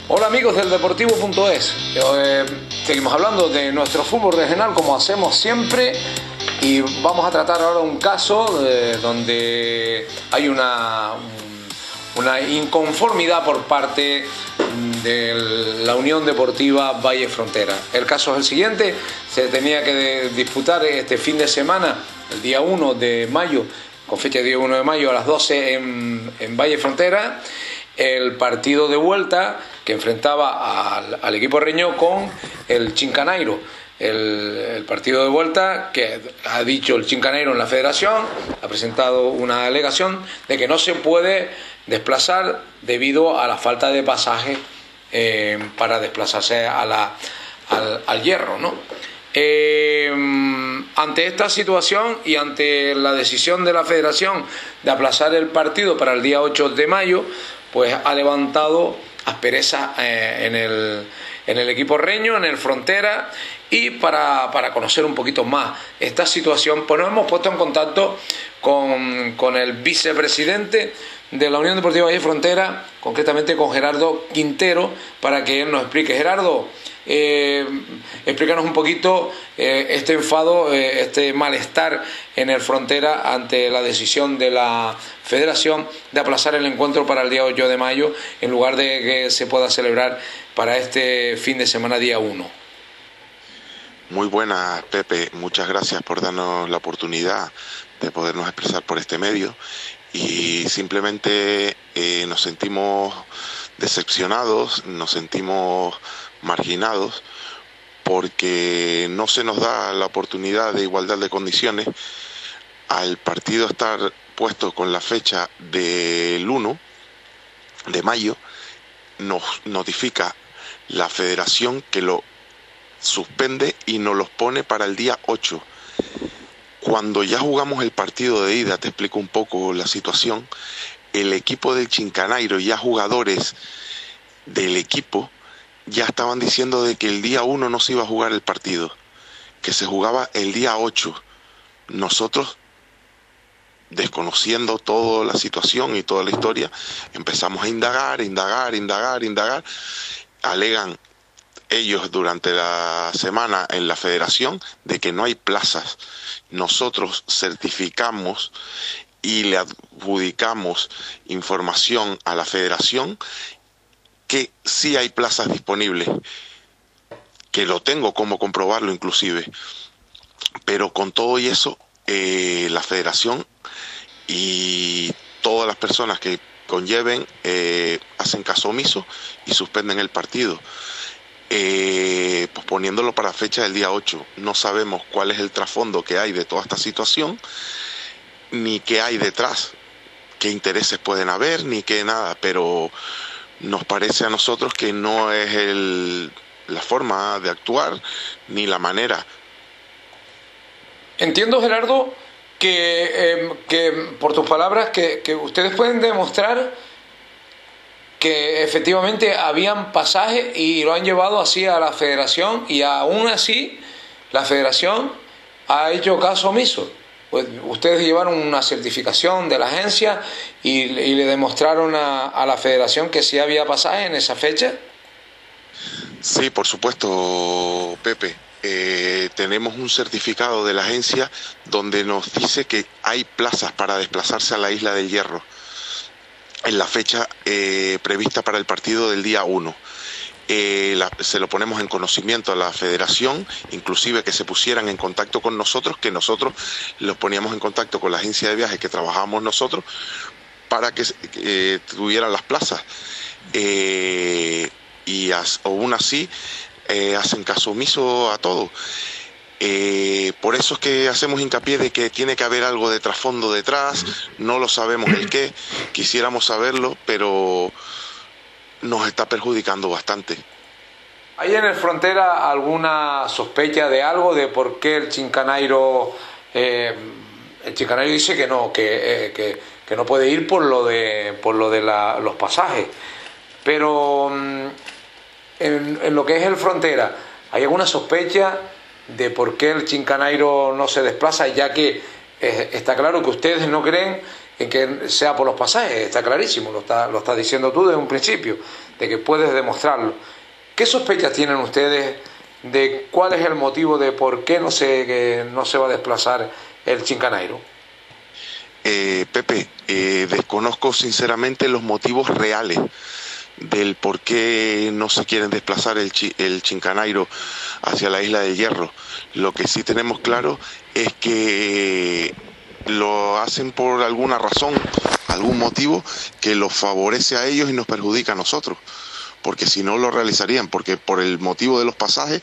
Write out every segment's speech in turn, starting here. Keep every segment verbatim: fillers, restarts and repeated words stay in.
Hola amigos del Deportivo punto es, eh, seguimos hablando de nuestro fútbol regional como hacemos siempre y vamos a tratar ahora un caso eh, donde hay una, una inconformidad por parte de la Unión Deportiva Valle Frontera. El caso es el siguiente: se tenía que disputar este fin de semana, el día uno de mayo, con fecha de día uno de mayo a las doce en, en Valle Frontera, el partido de vuelta que enfrentaba al, al equipo reño con el Chincaneiro. El, el partido de vuelta que ha dicho el Chincaneiro en la federación, ha presentado una alegación de que no se puede desplazar debido a la falta de pasaje eh, para desplazarse a la, al, al Hierro, ¿no? Eh, ante esta situación y ante la decisión de la federación de aplazar el partido para el día ocho de mayo, pues ha levantado aspereza eh, en, el, en el equipo reño, en el Frontera, y para, para conocer un poquito más esta situación, pues nos hemos puesto en contacto con, con el vicepresidente de la Unión Deportiva Valle Frontera, concretamente con Gerardo Quintero, para que él nos explique. Gerardo, eh, explícanos un poquito eh, este enfado, eh, este malestar en el Frontera ante la decisión de la Federación de aplazar el encuentro para el día ocho de mayo en lugar de que se pueda celebrar para este fin de semana día uno. Muy buenas, Pepe, muchas gracias por darnos la oportunidad de podernos expresar por este medio, y simplemente eh, nos sentimos decepcionados, nos sentimos marginados porque no se nos da la oportunidad de igualdad de condiciones. Al partido estar puesto con la fecha del uno de mayo, nos notifica la federación que lo suspende y nos los pone para el día ocho. Cuando ya jugamos el partido de ida, te explico un poco la situación, el equipo del Chincaneiro, ya jugadores del equipo, ya estaban diciendo de que el día uno no se iba a jugar el partido, que se jugaba el día ocho. Nosotros, desconociendo toda la situación y toda la historia, empezamos a indagar, indagar, indagar, indagar. Alegan ellos durante la semana en la federación de que no hay plazas. Nosotros certificamos y le adjudicamos información a la federación que sí hay plazas disponibles, que lo tengo como comprobarlo inclusive, pero con todo y eso eh, la federación y todas las personas que conlleven eh, hacen caso omiso y suspenden el partido, eh, posponiéndolo para fecha del día ocho. No sabemos cuál es el trasfondo que hay de toda esta situación, ni qué hay detrás, qué intereses pueden haber, ni qué nada, pero nos parece a nosotros que no es el, la forma de actuar ni la manera. Entiendo, Gerardo, que, eh, que por tus palabras que, que ustedes pueden demostrar que efectivamente habían pasajes y lo han llevado así a la federación, y aún así la federación ha hecho caso omiso. Pues ustedes llevaron una certificación de la agencia y, y le demostraron a, a la federación que sí había pasaje en esa fecha. Sí, por supuesto, Pepe. Eh, tenemos un certificado de la agencia donde nos dice que hay plazas para desplazarse a la Isla del Hierro en la fecha eh, prevista para el partido del día uno. Eh, la, se lo ponemos en conocimiento a la federación, inclusive que se pusieran en contacto con nosotros, que nosotros los poníamos en contacto con la agencia de viajes que trabajábamos nosotros para que eh, tuvieran las plazas, eh, y as, aún así eh, hacen caso omiso a todo. Eh, por eso es que hacemos hincapié de que tiene que haber algo de trasfondo detrás. No lo sabemos el qué, quisiéramos saberlo, pero nos está perjudicando bastante. ¿Hay en el Frontera alguna sospecha de algo, de por qué el Chincaneiro eh, el Chincaneiro dice que no, que, eh, que, que no puede ir por lo de por lo de la, los pasajes, pero en, en lo que es el Frontera, ¿hay alguna sospecha de por qué el Chincaneiro no se desplaza, ya que eh, está claro que ustedes no creen en que sea por los pasajes, está clarísimo, lo está, lo estás diciendo tú desde un principio, de que puedes demostrarlo. ¿Qué sospechas tienen ustedes de cuál es el motivo de por qué no se, que no se va a desplazar el Chincaneiro? Eh, Pepe, eh, desconozco sinceramente los motivos reales del por qué no se quieren desplazar el, chi, el Chincaneiro hacia la Isla del Hierro. Lo que sí tenemos claro es que lo hacen por alguna razón, algún motivo que los favorece a ellos y nos perjudica a nosotros, porque si no lo realizarían, porque por el motivo de los pasajes,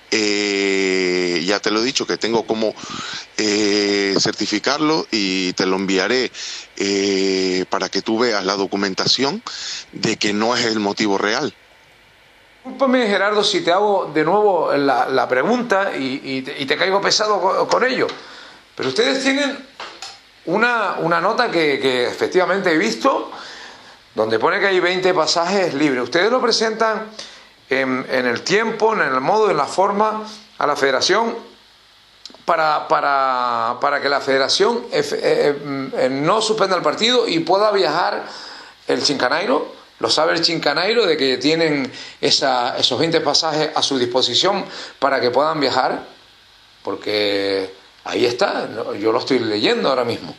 eh, ya te lo he dicho, que tengo como eh, certificarlo y te lo enviaré eh, para que tú veas la documentación de que no es el motivo real. Discúlpame, Gerardo, si te hago de nuevo la, la pregunta y, y, te, y te caigo pesado con, con ello, pero ustedes tienen una, una nota que, que efectivamente he visto, donde pone que hay veinte pasajes libres. Ustedes lo presentan en, en el tiempo, en el modo, en la forma a la federación para, para, para que la federación eh, eh, eh, no suspenda el partido y pueda viajar el Chincaneiro. Lo sabe el Chincaneiro de que tienen esa, esos veinte pasajes a su disposición para que puedan viajar, porque ahí está, yo lo estoy leyendo ahora mismo.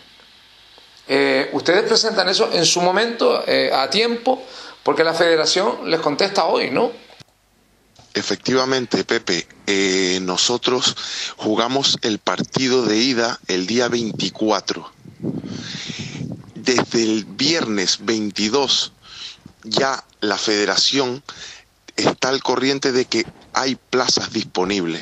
Eh, ustedes presentan eso en su momento, eh, a tiempo, porque la federación les contesta hoy, ¿no? Efectivamente, Pepe, eh, nosotros jugamos el partido de ida el día veinticuatro. Desde el viernes veintidós ya la federación está al corriente de que hay plazas disponibles,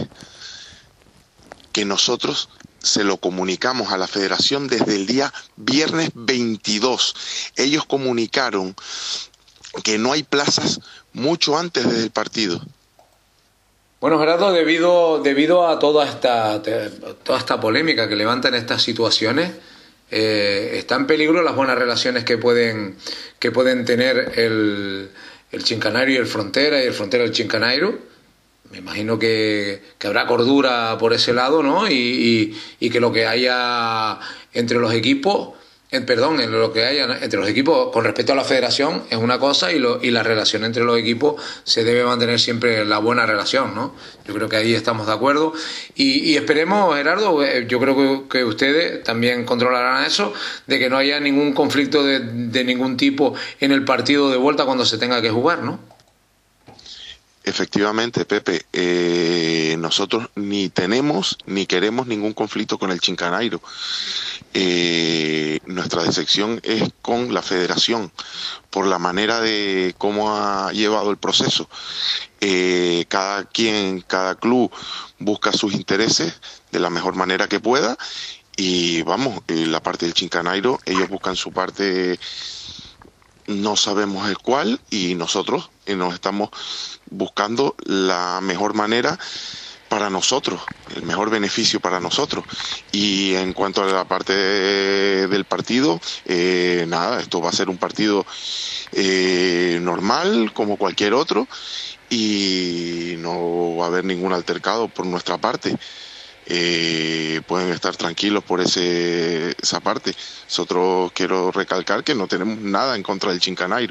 que nosotros se lo comunicamos a la federación desde el día viernes veintidós. Ellos comunicaron que no hay plazas mucho antes del partido. Bueno, Gerardo, debido, debido a toda esta, toda esta polémica que levantan estas situaciones, eh, está en peligro las buenas relaciones que pueden, que pueden tener el, el Chincaneiro y el Frontera, y el Frontera y el Chincaneiro. Me imagino que, que habrá cordura por ese lado, ¿no? Y, y, y que lo que haya entre los equipos, eh, perdón, en lo que haya entre los equipos con respecto a la federación es una cosa, y, lo, y la relación entre los equipos se debe mantener siempre la buena relación, ¿no? Yo creo que ahí estamos de acuerdo. Y, y esperemos, Gerardo, eh, yo creo que, que ustedes también controlarán eso, de que no haya ningún conflicto de, de ningún tipo en el partido de vuelta cuando se tenga que jugar, ¿no? Efectivamente, Pepe, eh, nosotros ni tenemos ni queremos ningún conflicto con el Chincaneiro. Eh, nuestra decepción es con la federación por la manera de cómo ha llevado el proceso. Eh, cada quien, cada club busca sus intereses de la mejor manera que pueda, y vamos, eh, la parte del Chincaneiro, ellos buscan su parte, no sabemos el cuál, y nosotros eh, nos estamos buscando la mejor manera para nosotros, el mejor beneficio para nosotros. Y en cuanto a la parte de, del partido, eh, nada, esto va a ser un partido eh, normal como cualquier otro, y no va a haber ningún altercado por nuestra parte. Eh, pueden estar tranquilos por ese, esa parte. Nosotros, quiero recalcar que no tenemos nada en contra del Chincaneiro.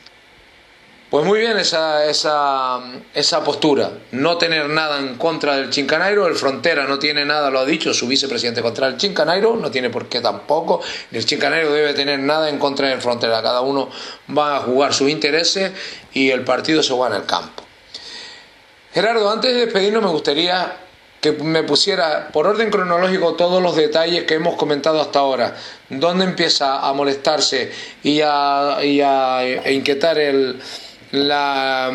Pues muy bien esa, esa, esa postura, no tener nada en contra del Chincaneiro. El Frontera no tiene nada, lo ha dicho su vicepresidente, contra el Chincaneiro, no tiene por qué tampoco, ni el Chincaneiro debe tener nada en contra del Frontera. Cada uno va a jugar sus intereses y el partido se juega en el campo. Gerardo, antes de despedirnos me gustaría que me pusiera por orden cronológico todos los detalles que hemos comentado hasta ahora. ¿Dónde empieza a molestarse y a, y a, a inquietar el... La,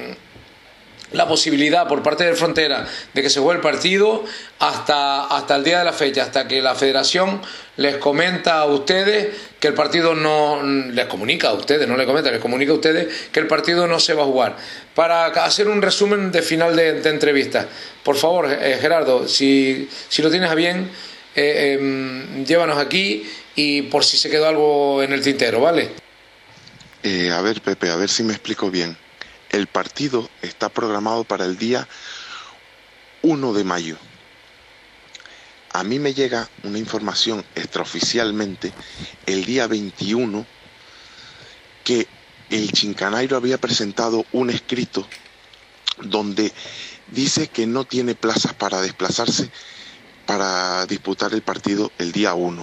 la posibilidad por parte del Frontera de que se juegue el partido hasta, hasta el día de la fecha, hasta que la federación les comenta a ustedes que el partido no, les comunica a ustedes, no les comenta, les comunica a ustedes que el partido no se va a jugar? Para hacer un resumen de final de, de entrevista, por favor, eh, Gerardo, si, si lo tienes a bien, eh, eh, llévanos aquí, y por si se quedó algo en el tintero, ¿vale? Eh, a ver, Pepe, a ver si me explico bien. El partido está programado para el día uno de mayo. A mí me llega una información extraoficialmente el día veintiuno que el Chincanairo había presentado un escrito donde dice que no tiene plazas para desplazarse para disputar el partido el día uno.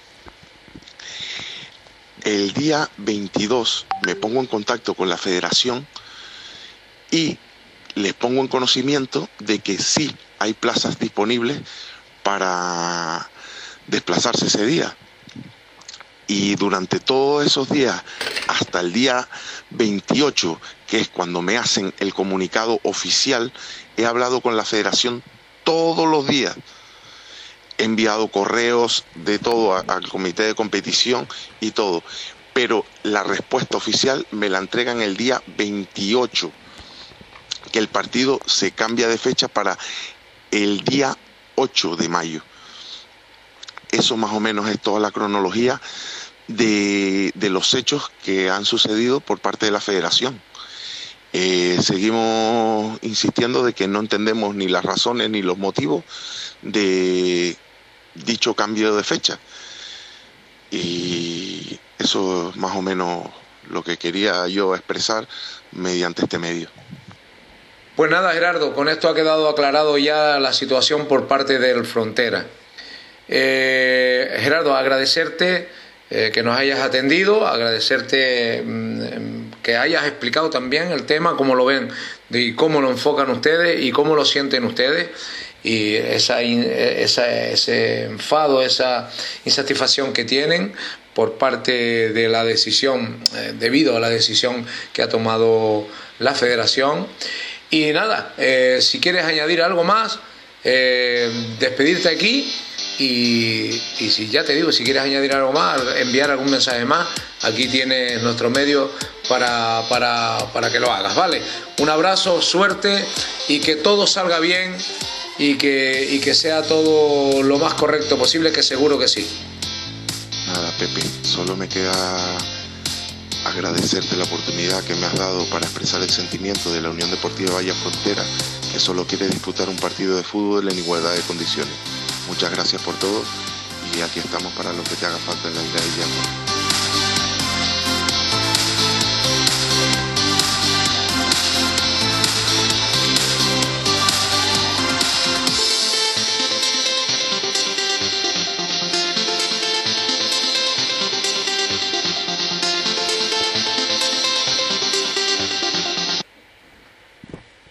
El día veintidós me pongo en contacto con la federación y les pongo en conocimiento de que sí hay plazas disponibles para desplazarse ese día. Y durante todos esos días, hasta el día veintiocho, que es cuando me hacen el comunicado oficial, he hablado con la federación todos los días. He enviado correos de todo al comité de competición y todo. Pero la respuesta oficial me la entregan el día veintiocho, que el partido se cambia de fecha para el día ocho de mayo. Eso más o menos es toda la cronología de, de los hechos que han sucedido por parte de la federación. Eh, seguimos insistiendo de que no entendemos ni las razones ni los motivos de dicho cambio de fecha. Y eso es más o menos lo que quería yo expresar mediante este medio. Pues nada, Gerardo, con esto ha quedado aclarado ya la situación por parte del Frontera. Eh, Gerardo, agradecerte eh, que nos hayas atendido, agradecerte mmm, que hayas explicado también el tema, cómo lo ven y cómo lo enfocan ustedes y cómo lo sienten ustedes, y esa, esa, ese enfado, esa insatisfacción que tienen por parte de la decisión, eh, debido a la decisión que ha tomado la federación. Y nada, eh, si quieres añadir algo más, eh, despedirte aquí. Y, y si ya te digo, si quieres añadir algo más, enviar algún mensaje más, aquí tienes nuestro medio para, para, para que lo hagas, ¿vale? Un abrazo, suerte y que todo salga bien y que, y que sea todo lo más correcto posible, que seguro que sí. Nada, Pepe, solo me queda agradecerte la oportunidad que me has dado para expresar el sentimiento de la Unión Deportiva Valla Frontera, que solo quiere disputar un partido de fútbol en igualdad de condiciones. Muchas gracias por todo y aquí estamos para lo que te haga falta en la isla de Llano.